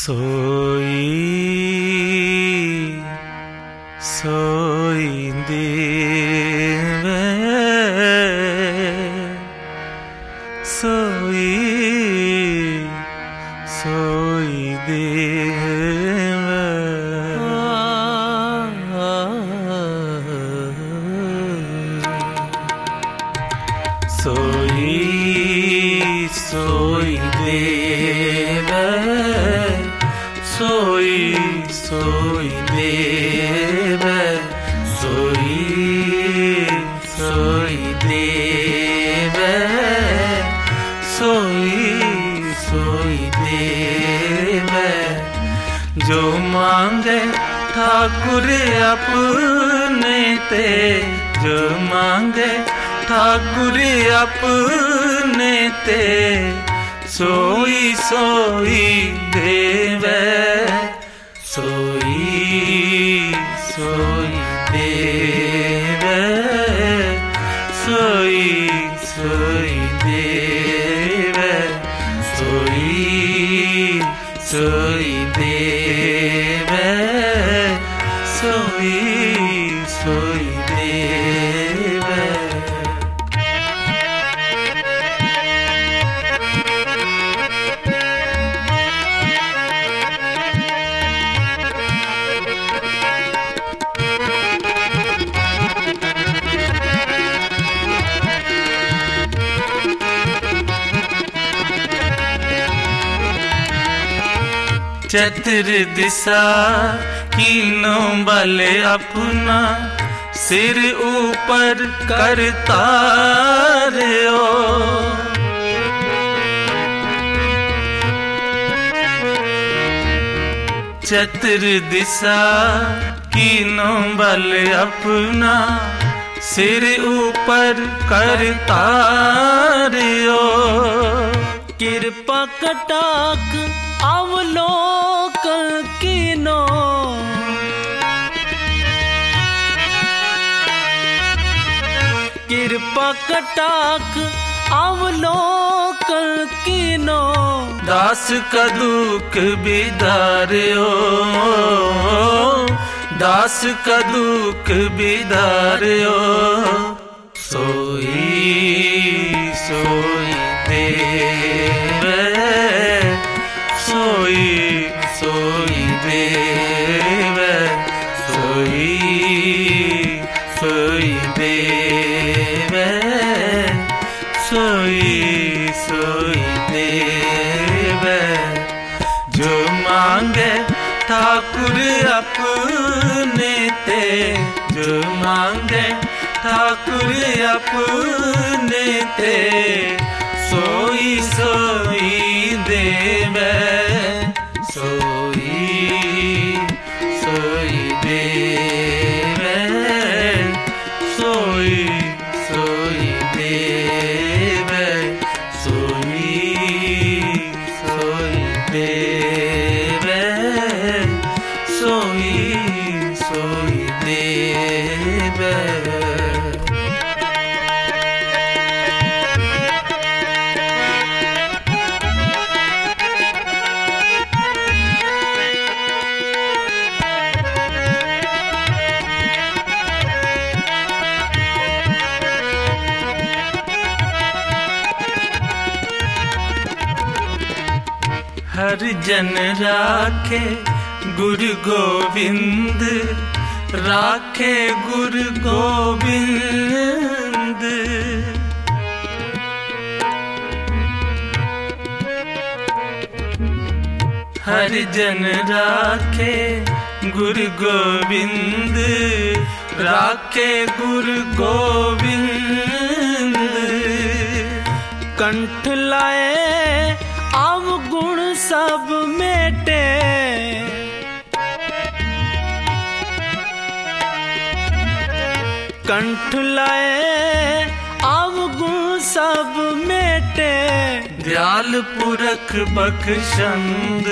सोई सोई देवे सोई सोई देवे सोई सोई देवे सोई सोई देवे सोई सोई देवे सोई सोई देवे जो मांगे ठाकुर अपने ते जो मांगे ठाकुर अपने ते सोई सोई देवे सोई सोई देवे सोई सोई देवे सोई सोई देवे सोई सोई देवे। चतुर दिशा कीनों बल अपना सिर ऊपर करता रहो चतुर दिशा कीनों बल अपना सिर ऊपर करता रहो कृपा कटाक अवलोकन कीनो कृपा कटाक अवलोकन कीनो दास का दुख बिदार्यो दास का दुख बिदार्यो सोई सोई देवे सोई सोई देवे सोई सोई देवे सोई सोई देवे जो मांगे ठाकुर अपने ते जो मांगे ठाकुर अपने ते सोई सोई देवे सोई सोई देवे सोई सोई देवे सोई सोई देवे सोई सोई देवे। हर जन राखे गुरु गोविंद राखे गुरु गोविंद हर जन राखे गुरु गोविंद राखे गुरु गोविंद कंठ लाए अवगुण सब मेटे कंठ लाए अवगुण सब मेटे दयाल पुरख बख्शंद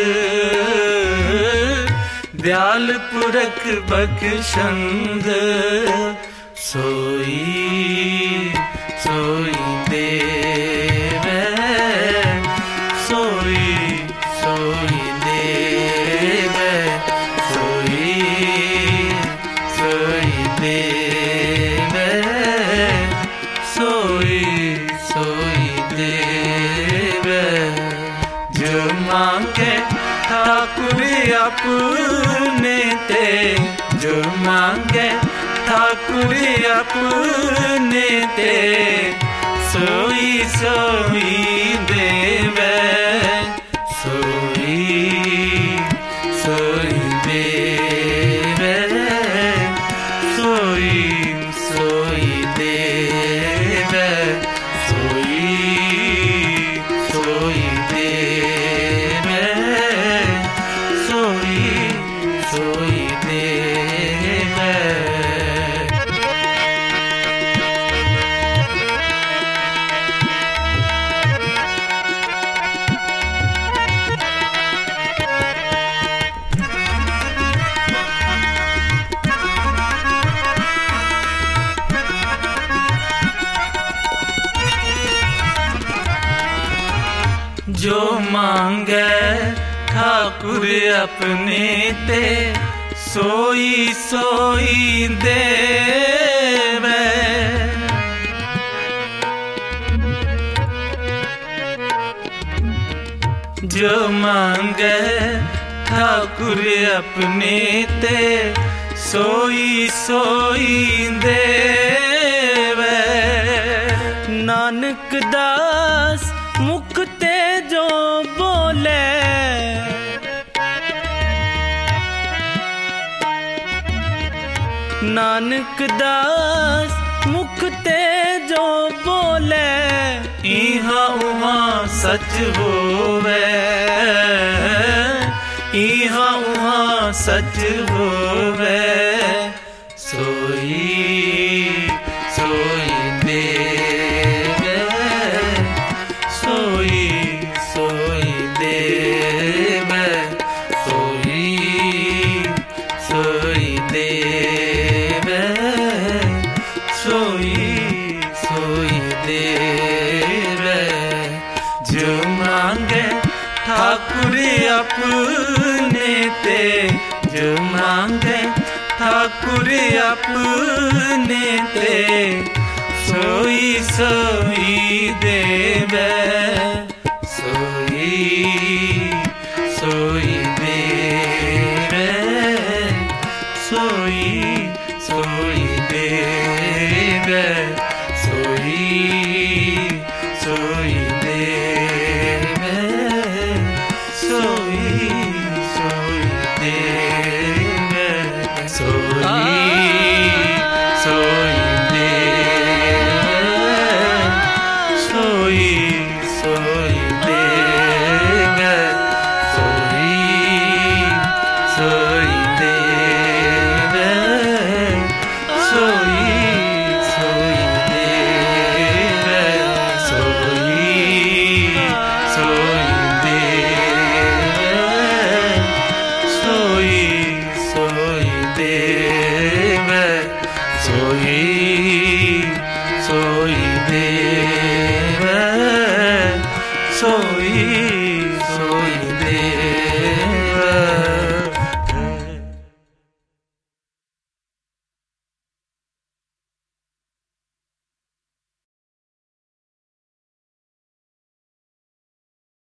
दयाल पुरख बख्शंद सोई सोई देवे सोई सोई देवे मांगे ठाकुर अपने ते, जो मांगे ठाकुर अपने ते, सोई सोई देवे, सोई सोई देवे, सोई सोई देवे, सोई सोई देवे, सोई सोई देवे। जो मांगे ठाकुर अपने ते, सोई सोई देवे, जो मांगे ठाकुर अपने ते, सोई सोई देवे। नानक दास मुख ते जो बोले, नानक दास मुख ते जो बोले, इहाँ उहाँ सच होवे, इहाँ उहाँ सच होवे, सोई सोई देवे, सोई सोई देवे, सोई सोई देवे, सोई सोई देवे। जो मांगे ठाकुर अपने ते, जो मांगे ठाकुर अपने ते, सोई सोई देवे,